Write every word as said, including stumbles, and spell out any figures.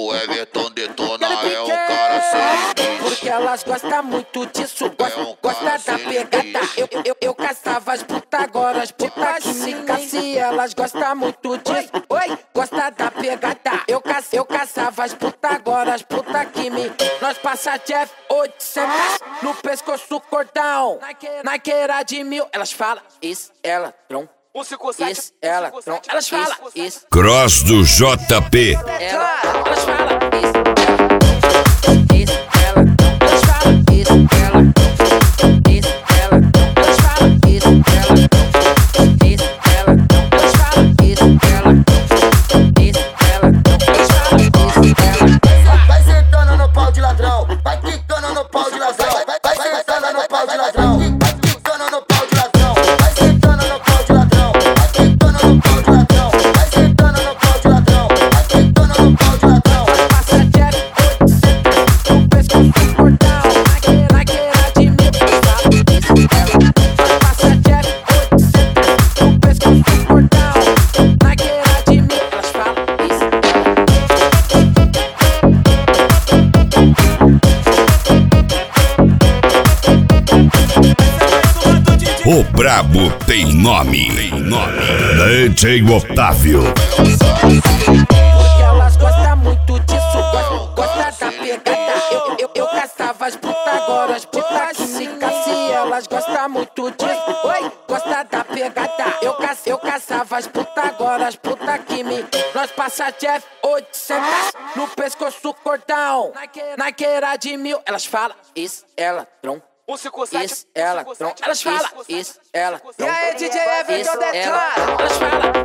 O Everton detona é um cara sem limite. Porque elas gostam muito disso, gosta, É um gosta cara da sem pegada. limite. Eu, eu, eu caçava as puta, agora as puta que me cacia. Elas gostam muito disso, oi, gosta da pegada. Eu, ca, eu caçava as puta, agora as puta que me. Nós passa Jeff oitocentos no pescoço cordão. Naqueira de mil, elas falam, isso, ela, tron. Isso, ela, tron. Elas falam, isso. Cross do J P. Ela, elas falam, isso, ela, isso, ela, elas falam, isso, ela, isso, ela, elas falam, isso, ela, isso, ela, elas falam, isso, ela, isso, ela, elas falam, isso, ela. Vai sentando no pau de ladrão, vai quicando no pau de ladrão, vai, vai sentando no pau de ladrão, vai quicando no pau de ladrão, vai sentando no pau de ladrão, vai quicando no pau de ladrão, vai sentando no pau de ladrão, vai quicando no pau de ladrão. Passa Jeff oitocentos no pescoço cordão. Naqueira de mil, isso, ela. Passa Jeff oitocentos no pescoço cordão. Naqueira de mil, elas falam, isso, O brabo tem nome. Tem nome. D J Otávio. porque elas gostam muito disso, gosta, gosta da pegada. Eu, eu, eu caçava as puta, agora as puta que se cacia. Elas gostam muito disso, oi, gosta da pegada. Eu, ca, eu caçava as puta, agora as puta que me. Nós passa Jeff oitocentos no pescoço cordão. Naqueira de mil, elas falam, isso, ela, tron. Isso, ela, tron. Elas falam, isso, ela, tron. E aí, D J Everton Isso, ela, detona. elas falam,